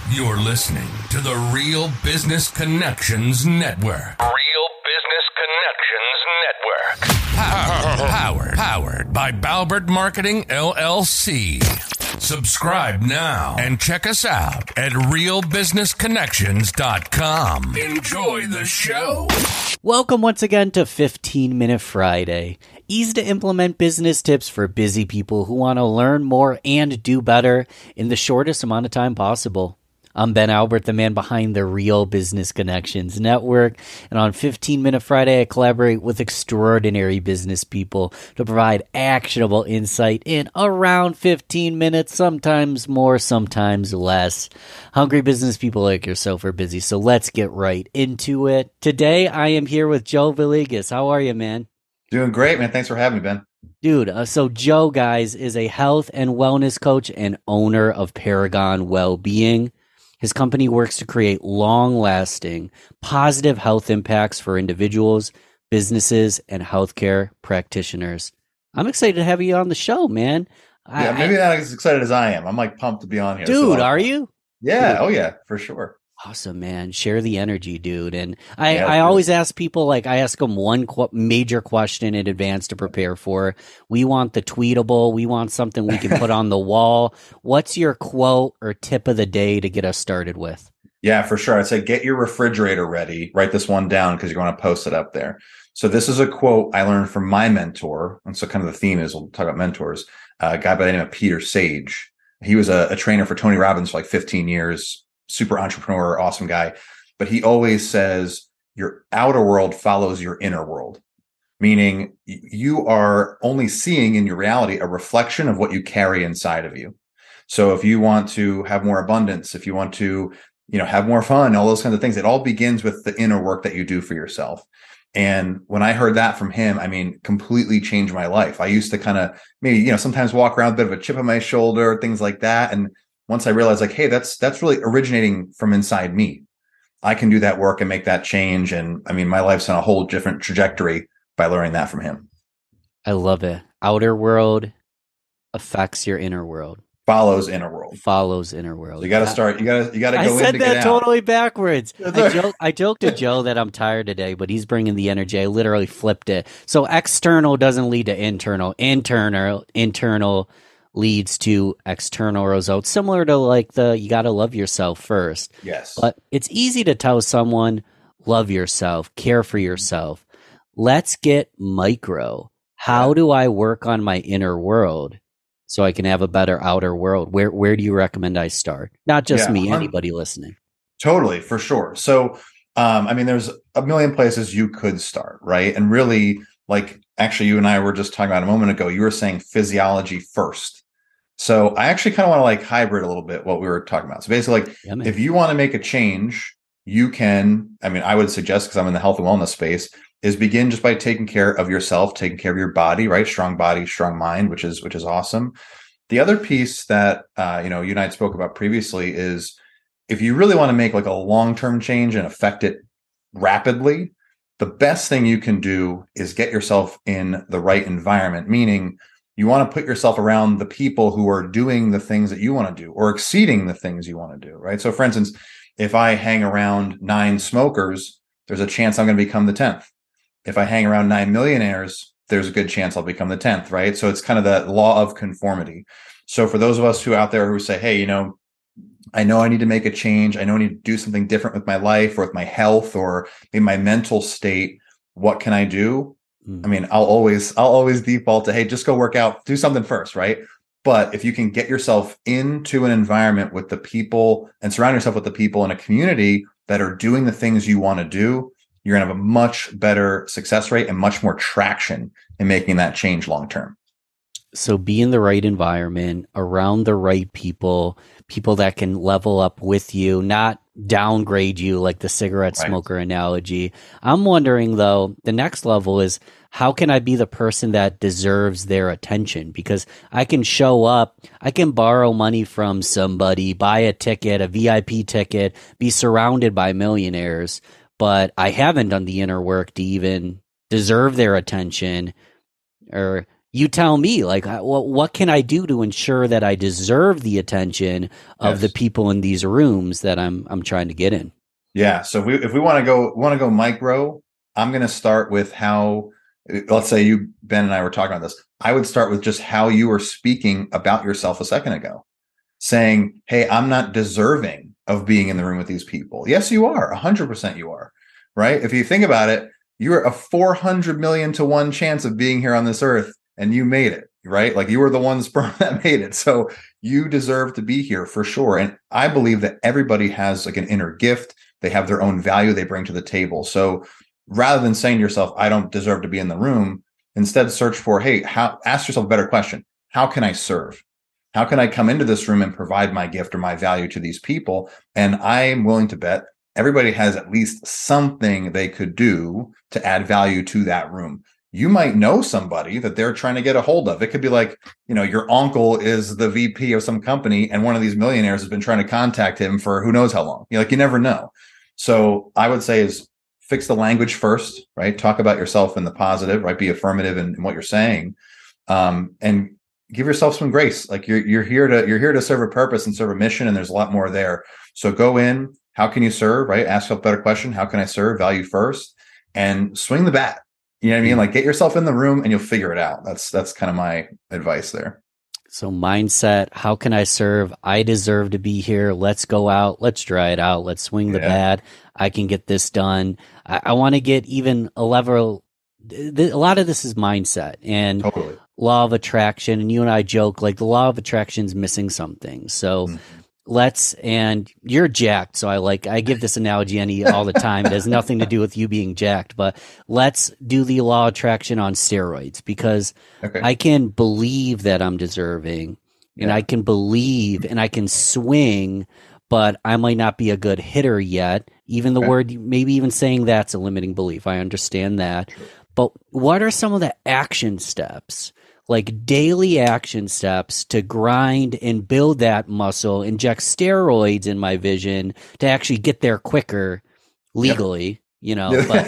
You're listening to the Real Business Connections Network. Real Business Connections Network. Powered by Balbert Marketing, LLC. Subscribe now and check us out at realbusinessconnections.com. Enjoy the show. Welcome once again to 15 Minute Friday. Easy to implement business tips for busy people who want to learn more and do better in the shortest amount of time possible. I'm Ben Albert, the man behind the Real Business Connections Network, and on 15 Minute Friday, I collaborate with extraordinary business people to provide actionable insight in around 15 minutes, sometimes more, sometimes less. Hungry business people like yourself are busy, so let's get right into it. Today, I am here with Joe Villegas. How are you, man? Doing great, man. Thanks for having me, Ben. Dude, so Joe, guys, is a health and wellness coach and owner of Paragon Wellbeing. His company works to create long-lasting, positive health impacts for individuals, businesses, and healthcare practitioners. I'm excited to have you on the show, man. Yeah, maybe not as excited as I am. I'm like pumped to be on here. Dude, are you? Yeah. Dude. Oh, yeah, for sure. Awesome, man. Share the energy, dude. And I always ask people, like, I ask them one major question in advance to prepare for. We want the tweetable. We want something we can put on the wall. What's your quote or tip of the day to get us started with? Yeah, for sure. I'd say get your refrigerator ready. Write this one down because you're going to post it up there. So this is a quote I learned from my mentor. And so kind of the theme is we'll talk about mentors. A guy by the name of Peter Sage. He was a trainer for Tony Robbins for like 15 years. Super entrepreneur, awesome guy. But he always says your outer world follows your inner world, meaning you are only seeing in your reality a reflection of what you carry inside of you. So if you want to have more abundance, if you want to, have more fun, all those kinds of things, it all begins with the inner work that you do for yourself. And when I heard that from him, completely changed my life. I used to kind of maybe, sometimes walk around with a bit of a chip on my shoulder, things like that. And once I realized like, hey, that's really originating from inside me. I can do that work and make that change. And my life's on a whole different trajectory by learning that from him. I love it. Outer world affects your inner world. Follows inner world. Follows inner world. So you got to start. You got to go. I said that totally backwards. Right. I joked to Joe that I'm tired today, but he's bringing the energy. I literally flipped it. So external doesn't lead to internal. Internal leads to external results, similar to like you got to love yourself first. Yes. But it's easy to tell someone, love yourself, care for yourself. Let's get micro. How do I work on my inner world so I can have a better outer world? Where do you recommend I start? Not just me, anybody listening. Totally, for sure. So, there's a million places you could start, right? And really, like, actually, you and I were just talking about a moment ago, you were saying physiology first. So I actually kind of want to like hybrid a little bit what we were talking about. So basically, if you want to make a change, you can, I would suggest, because I'm in the health and wellness space, is begin just by taking care of yourself, taking care of your body, right? Strong body, strong mind, which is awesome. The other piece that, you and I spoke about previously is if you really want to make like a long-term change and affect it rapidly, the best thing you can do is get yourself in the right environment, meaning you want to put yourself around the people who are doing the things that you want to do or exceeding the things you want to do, right? So for instance, if I hang around 9 smokers, there's a chance I'm going to become the 10th. If I hang around 9 millionaires, there's a good chance I'll become the 10th, right? So it's kind of that law of conformity. So for those of us who out there who say, hey, I know I need to make a change. I know I need to do something different with my life or with my health or in my mental state. What can I do? I'll always default to, hey, just go work out, do something first, right? But if you can get yourself into an environment with the people and surround yourself with the people in a community that are doing the things you want to do, you're going to have a much better success rate and much more traction in making that change long term. So be in the right environment, around the right people that can level up with you, not downgrade you like the cigarette smoker analogy. I'm wondering, though, the next level is how can I be the person that deserves their attention? Because I can show up, I can borrow money from somebody, buy a ticket, a VIP ticket, be surrounded by millionaires, but I haven't done the inner work to even deserve their attention or you tell me, like, what can I do to ensure that I deserve the attention of the people in these rooms that I'm trying to get in? Yeah. So if we want to go micro, I'm going to start with how, let's say Ben and I were talking about this. I would start with just how you were speaking about yourself a second ago, saying, hey, I'm not deserving of being in the room with these people. Yes, you are. 100% you are. Right. If you think about it, you're a 400 million to 1 chance of being here on this earth, and you made it, right? Like, you were the one sperm that made it. So you deserve to be here for sure. And I believe that everybody has like an inner gift. They have their own value they bring to the table. So rather than saying to yourself, I don't deserve to be in the room, instead search for, hey, ask yourself a better question. How can I serve? How can I come into this room and provide my gift or my value to these people? And I'm willing to bet everybody has at least something they could do to add value to that room. You might know somebody that they're trying to get a hold of. It could be like, your uncle is the VP of some company, and one of these millionaires has been trying to contact him for who knows how long. You never know. So I would say is fix the language first, right? Talk about yourself in the positive, right? Be affirmative in what you're saying, and give yourself some grace. Like, you're here to serve a purpose and serve a mission, and there's a lot more there. So go in. How can you serve, right? Ask yourself a better question. How can I serve? Value first, and swing the bat. You know what I mean? Like, get yourself in the room and you'll figure it out. That's kind of my advice there. So mindset, how can I serve? I deserve to be here. Let's go out. Let's try it out. Let's swing the bat. I can get this done. I want to get even a level. A lot of this is mindset and totally. Law of attraction. And you and I joke, like, the law of attraction is missing something. So and you're jacked. So I give this analogy all the time. It has nothing to do with you being jacked, but let's do the law of attraction on steroids, because I can believe that I'm deserving, and I can believe and I can swing, but I might not be a good hitter yet. Even the word, maybe even saying that's a limiting belief. I understand that. But what are some of the action steps, like daily action steps, to grind and build that muscle, inject steroids in my vision to actually get there quicker legally, but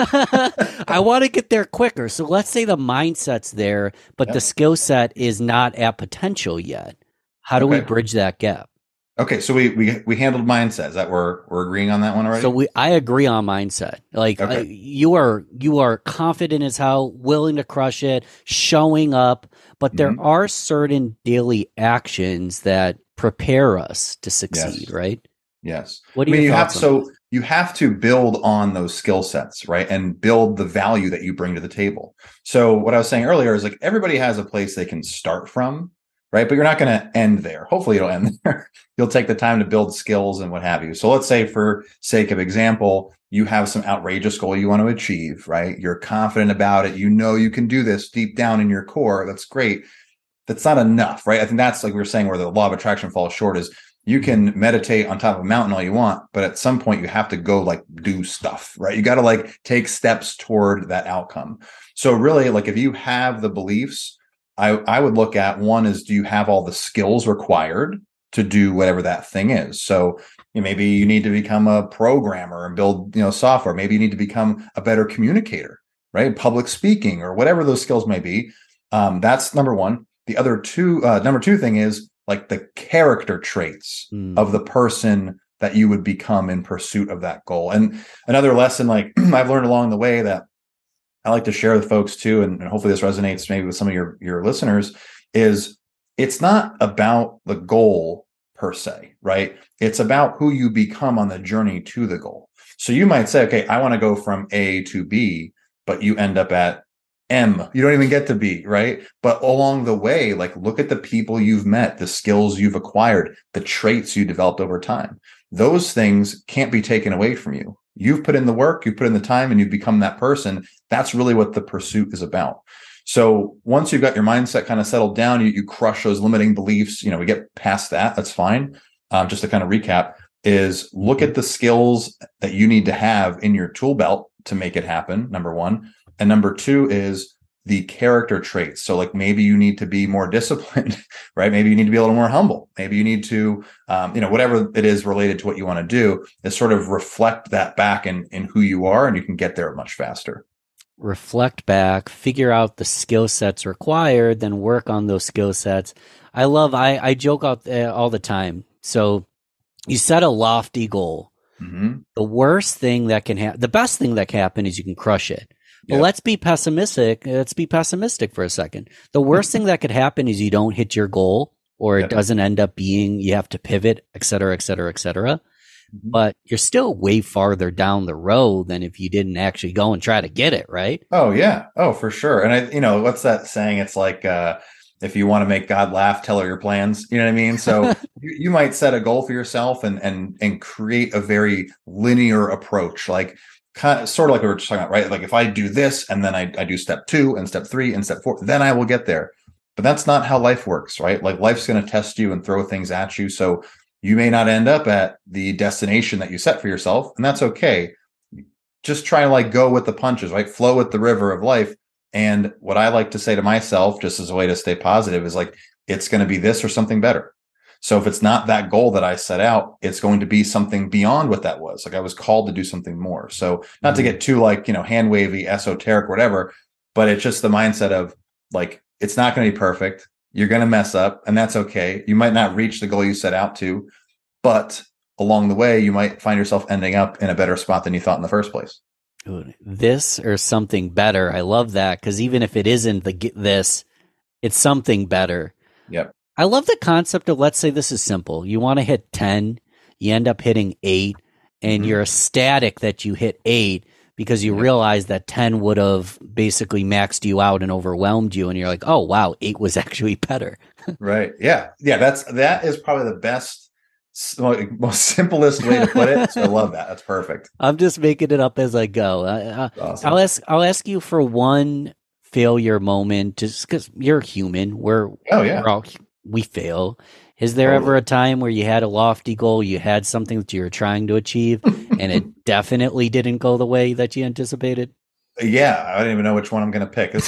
I want to get there quicker. So let's say the mindset's there, but the skill set is not at potential yet. How do we bridge that gap? Okay, so we handled mindset. Is that we're agreeing on that one already? So I agree on mindset. Like, you are confident as hell, willing to crush it, showing up, but there are certain daily actions that prepare us to succeed, right? Yes. What do you thoughts on that? You have to build on those skill sets, right? And build the value that you bring to the table. So what I was saying earlier is, like, everybody has a place they can start from, right? But you're not going to end there. Hopefully you'll end there. You'll take the time to build skills and what have you. So let's say, for sake of example, you have some outrageous goal you want to achieve, right? You're confident about it. You can do this deep down in your core. That's great. That's not enough, right? I think that's, like we were saying, where the law of attraction falls short, is you can meditate on top of a mountain all you want, but at some point you have to go, like, do stuff, right? You got to, like, take steps toward that outcome. So really, like, if you have the beliefs, I would look at, one is, do you have all the skills required to do whatever that thing is? So maybe you need to become a programmer and build software. Maybe you need to become a better communicator, right? Public speaking, or whatever those skills may be. That's number one. The other number two thing is, like, the character traits of the person that you would become in pursuit of that goal. And another lesson, like, I've learned along the way, that I like to share with folks too, and hopefully this resonates maybe with some of your listeners, is it's not about the goal per se, right? It's about who you become on the journey to the goal. So you might say, okay, I want to go from A to B, but you end up at M. You don't even get to B, right? But along the way, like, look at the people you've met, the skills you've acquired, the traits you developed over time. Those things can't be taken away from you. You've put in the work, you put in the time, and you've become that person. That's really what the pursuit is about. So once you've got your mindset kind of settled down, you crush those limiting beliefs. We get past that. That's fine. Just to kind of recap, is look at the skills that you need to have in your tool belt to make it happen, number one. And number two is the character traits. So, like, maybe you need to be more disciplined, right? Maybe you need to be a little more humble. Maybe you need to, whatever it is related to what you want to do, is sort of reflect that back in who you are, and you can get there much faster. reflect back, figure out the skill sets required, then work on those skill sets. I joke out all the time. So you set a lofty goal. Mm-hmm. The worst thing that can happen, the best thing that can happen is you can crush it. But Yep. let's be pessimistic. Let's be pessimistic for a second. The worst thing that could happen is you don't hit your goal, or it Yep. doesn't end up being, you have to pivot, et cetera, et cetera, et cetera. Mhm. But you're still way farther down the road than if you didn't actually go and try to get it, right? Oh yeah. Oh, for sure. And what's that saying? It's like, if you want to make God laugh, tell her your plans. You know what I mean? So you might set a goal for yourself and create a very linear approach, like sort of like we were just talking about, right? Like if I do this and then I do step 2 and step 3 and step 4, then I will get there. But that's not how life works, right? Like life's going to test you and throw things at you. So you may not end up at the destination that you set for yourself, and that's okay. Just try to like go with the punches, right? Flow with the river of life. And what I like to say to myself, just as a way to stay positive, is like, it's going to be this or something better. So if it's not that goal that I set out, it's going to be something beyond what that was. Like I was called to do something more. So not to get too like, hand wavy, esoteric, whatever, but it's just the mindset of like, it's not going to be perfect. You're going to mess up, and that's okay. You might not reach the goal you set out to, but along the way, you might find yourself ending up in a better spot than you thought in the first place. This or something better. I love that, because even if it isn't this, it's something better. Yep. I love the concept of, let's say this is simple. You want to hit 10, you end up hitting 8, and you're ecstatic that you hit 8 because you realize that 10 would have basically maxed you out and overwhelmed you. And you're like, oh, wow, 8 was actually better. Right. Yeah. Yeah. That is probably the best, most simplest way to put it. So I love that. That's perfect. I'm just making it up as I go. Awesome. I'll ask you for one failure moment, just because you're human. We fail. Is there ever a time where you had a lofty goal, you had something that you were trying to achieve, and it definitely didn't go the way that you anticipated? Yeah, I don't even know which one I'm going to pick.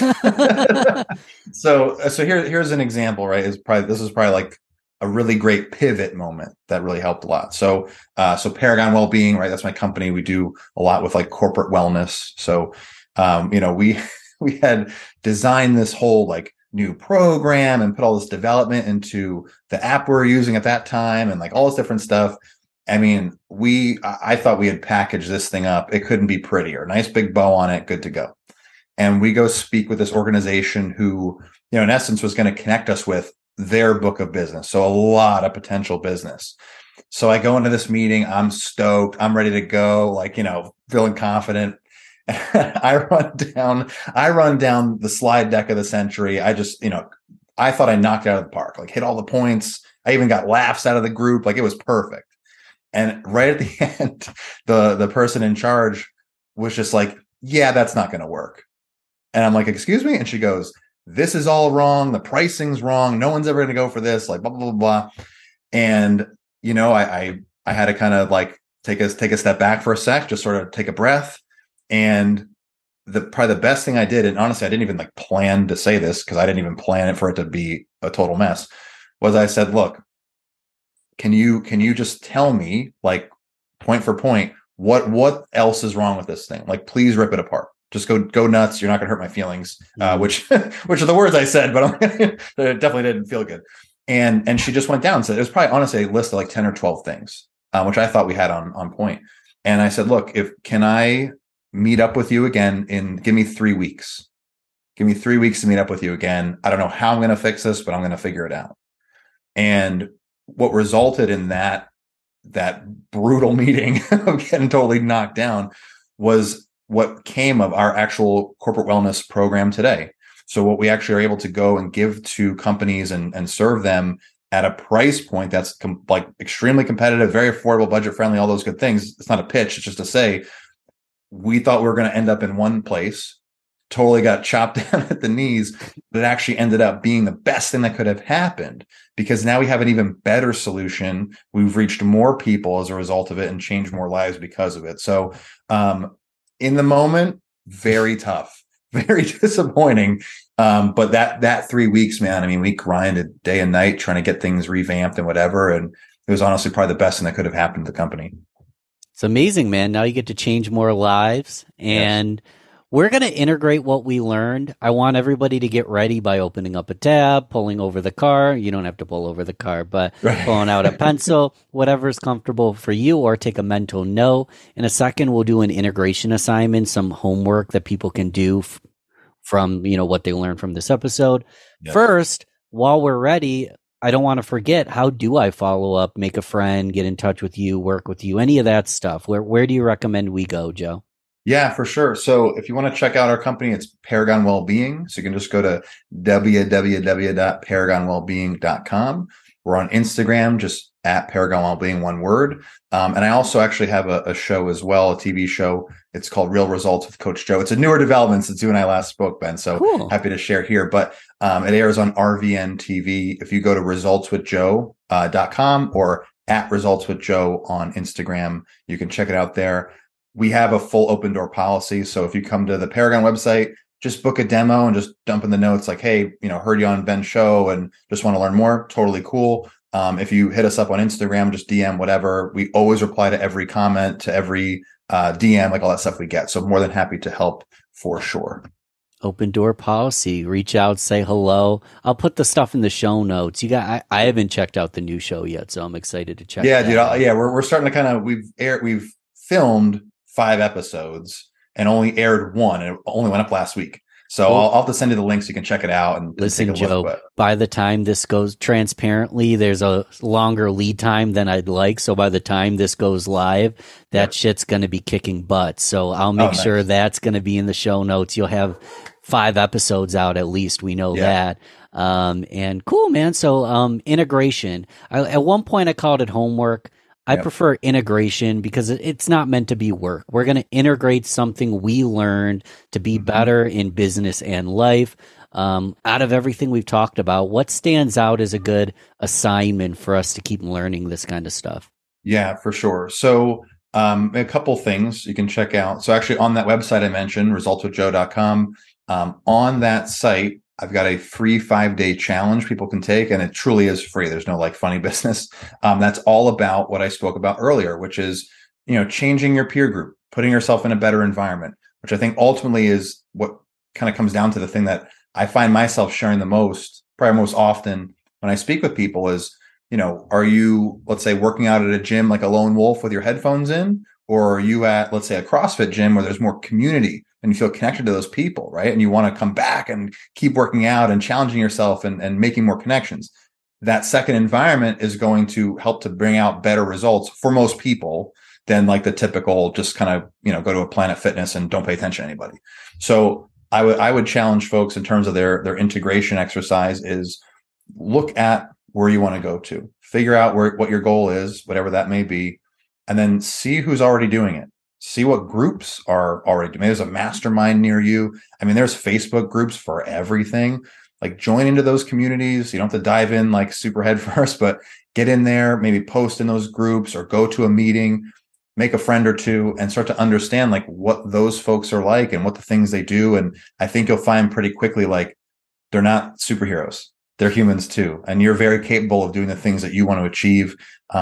So here's an example, right? This is probably like a really great pivot moment that really helped a lot. So Paragon Wellbeing, right? That's my company. We do a lot with like corporate wellness. So we had designed this whole like new program and put all this development into the app we were using at that time and like all this different stuff. I mean, I thought we had packaged this thing up. It couldn't be prettier. Nice big bow on it, good to go. And we go speak with this organization who, in essence, was going to connect us with their book of business. So a lot of potential business. So I go into this meeting. I'm stoked. I'm ready to go, like, feeling confident. I run down the slide deck of the century. I just, I thought I knocked it out of the park, like hit all the points. I even got laughs out of the group. Like it was perfect. And right at the end, the person in charge was just like, yeah, that's not going to work. And I'm like, excuse me? And she goes, this is all wrong. The pricing's wrong. No one's ever going to go for this, like blah, blah, blah, blah. And, I had to kind of like take a step back for a sec, just sort of take a breath. And probably the best thing I did, and honestly, I didn't even like plan to say this because I didn't even plan it for it to be a total mess, was I said, look, can you just tell me, like, point for point, what else is wrong with this thing? Like, please rip it apart. Just go nuts. You're not going to hurt my feelings, which are the words I said, but it definitely didn't feel good. And she just went down and said, it was probably honestly a list of like 10 or 12 things, which I thought we had on point. And I said, look, can I meet up with you again give me 3 weeks. Give me 3 weeks to meet up with you again. I don't know how I'm going to fix this, but I'm going to figure it out. And what resulted in that brutal meeting of getting totally knocked down was what came of our actual corporate wellness program today. So what we actually are able to go and give to companies and serve them at a price point that's like extremely competitive, very affordable, budget friendly, all those good things. It's not a pitch. It's just to say, we thought we were going to end up in one place, totally got chopped down at the knees, but it actually ended up being the best thing that could have happened because now we have an even better solution. We've reached more people as a result of it and changed more lives because of it. So in the moment, very tough, very disappointing. But that 3 weeks, man, I mean, we grinded day and night trying to get things revamped and whatever. And it was honestly probably the best thing that could have happened to the company. It's amazing, man. Now you get to change more lives. And We're going to integrate what we learned. I want everybody to get ready by opening up a tab, pulling over the car. You don't have to pull over the car, but pulling out a pencil, whatever is comfortable for you, or take a mental note. In a second, we'll do an integration assignment, some homework that people can do from, what they learned from this episode. Yep. First, while we're ready, I don't want to forget, how do I follow up, make a friend, get in touch with you, work with you, any of that stuff? Where do you recommend we go, Joe? Yeah, for sure. So if you want to check out our company, it's Paragon Wellbeing. So you can just go to www.paragonwellbeing.com. We're on Instagram, just at Paragon Wellbeing, one word. And I also actually have a show as well, a TV show. It's called Real Results with Coach Joe. It's a newer development since you and I last spoke, Ben. So cool. Happy to share here. But it airs on RVN TV. If you go to resultswithjoe.com or at resultswithjoe on Instagram, you can check it out there. We have a full open door policy. So if you come to the Paragon website, just book a demo and just dump in the notes like, hey, heard you on Ben's show and just want to learn more. Totally cool. If you hit us up on Instagram, just DM, whatever. We always reply to every comment, to every DM, like all that stuff we get. So more than happy to help for sure. Open door policy. Reach out, say hello. I'll put the stuff in the show notes. I haven't checked out the new show yet, so I'm excited to check. Yeah, dude. We're starting to we've filmed 5 episodes and only aired 1, and it only went up last week. So I'll have to send you the links. So you can check it out. And listen, Joe, by the time this goes transparently, there's a longer lead time than I'd like. So by the time this goes live, that shit's going to be kicking butt. So I'll make sure that's going to be in the show notes. You'll have 5 episodes out at least. We know that. And cool, man. So integration. At one point, I called it homework. I prefer integration because it's not meant to be work. We're going to integrate something we learned to be better in business and life. Out of everything we've talked about, what stands out as a good assignment for us to keep learning this kind of stuff? Yeah, for sure. So a couple things you can check out. So actually on that website I mentioned, resultswithjoe.com, on that site, I've got a free 5-day challenge people can take, and it truly is free. There's no funny business. That's all about what I spoke about earlier, which is, changing your peer group, putting yourself in a better environment, which I think ultimately is what kind of comes down to the thing that I find myself sharing the most, probably most often when I speak with people is, are you, let's say, working out at a gym like a lone wolf with your headphones in, or are you at, let's say, a CrossFit gym where there's more community and you feel connected to those people, right? And you want to come back and keep working out and challenging yourself and making more connections. That second environment is going to help to bring out better results for most people than the typical just kind of, go to a Planet Fitness and don't pay attention to anybody. So I would challenge folks in terms of their integration exercise is look at where you want to go to, figure out what your goal is, whatever that may be, and then see who's already doing it. See what groups are already doing. Maybe there's a mastermind near you. I mean, there's Facebook groups for everything. Join into those communities. You don't have to dive in super head first, but get in there, maybe post in those groups or go to a meeting, make a friend or two, and start to understand what those folks are like and what the things they do. And I think you'll find pretty quickly, they're not superheroes. They're humans too. And you're very capable of doing the things that you want to achieve.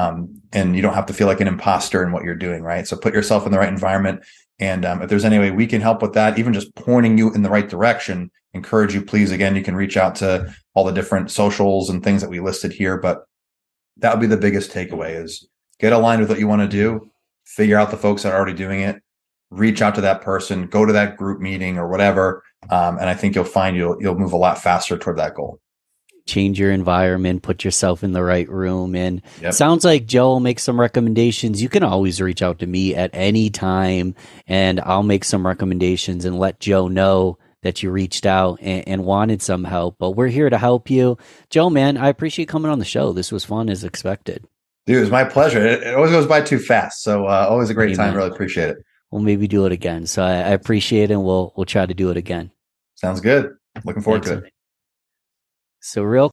And you don't have to feel like an imposter in what you're doing, right? So put yourself in the right environment. And if there's any way we can help with that, even just pointing you in the right direction, encourage you, please. Again, you can reach out to all the different socials and things that we listed here. But that would be the biggest takeaway is get aligned with what you want to do, figure out the folks that are already doing it, reach out to that person, go to that group meeting or whatever. And I think you'll find you'll move a lot faster toward that goal. Change your environment, put yourself in the right room. And sounds like Joe will make some recommendations. You can always reach out to me at any time and I'll make some recommendations and let Joe know that you reached out and wanted some help. But we're here to help you. Joe, man, I appreciate coming on the show. This was fun as expected. Dude, it was my pleasure. It always goes by too fast. So always a great time. Really appreciate it. We'll maybe do it again. So I appreciate it and we'll try to do it again. Sounds good. Looking forward to it. So real